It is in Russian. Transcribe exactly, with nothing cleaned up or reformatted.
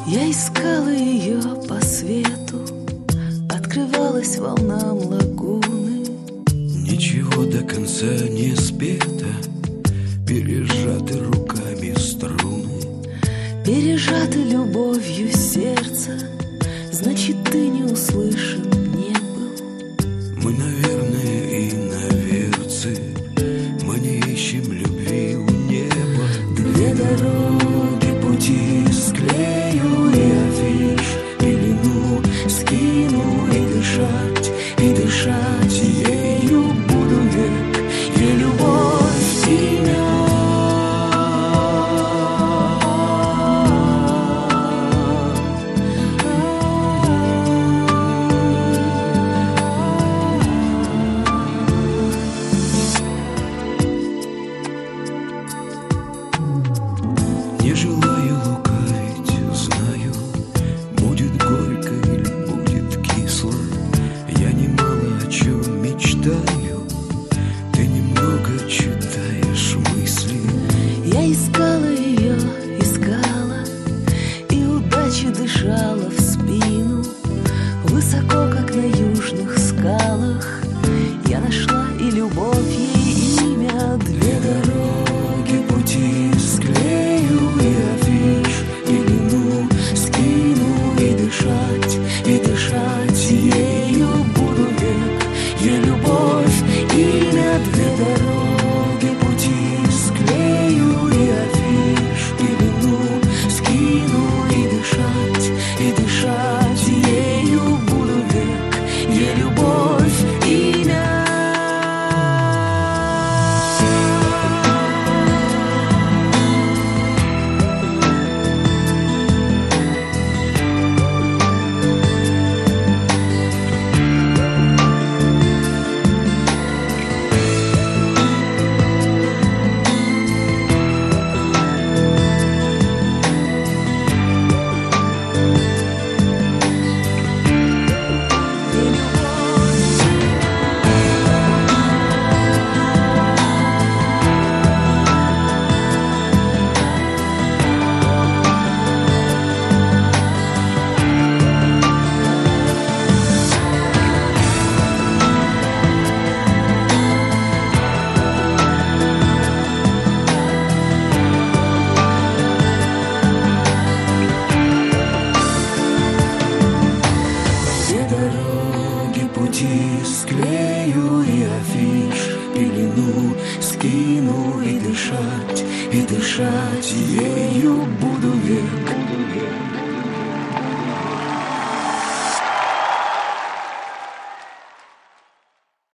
Я искала ее по свету, открывалась волнам лагуны. Ничего до конца не спето, пережаты руками струны. Пережаты любовью сердца, значит, ты не услышан не был. Мы, наверное, иноверцы, мы не ищем любви у неба. Две дороги Пути склею и афиш, пелену скину и дышать, и дышать ею буду век, ей любовь имя. Не желаю лукавить, знаю, будет горько или будет кисло. Я немало о чем мечтаю, ты немного читаешь мысли. Я искала ее, искала, и удача дышала в спину. Высоко, как на южных скалах, я нашла и любовь ей имя. Две Дороги, пути склею и афиш, пелену скину и дышать, и дышать ею буду век, ей любовь имя. Две дороги, пути склею и афиш, пелену скину и дышать, и дышать ею буду век, ей любовь имя. Дороги, пути склею и афиш, пелену скину и дышать, и дышать ею буду век.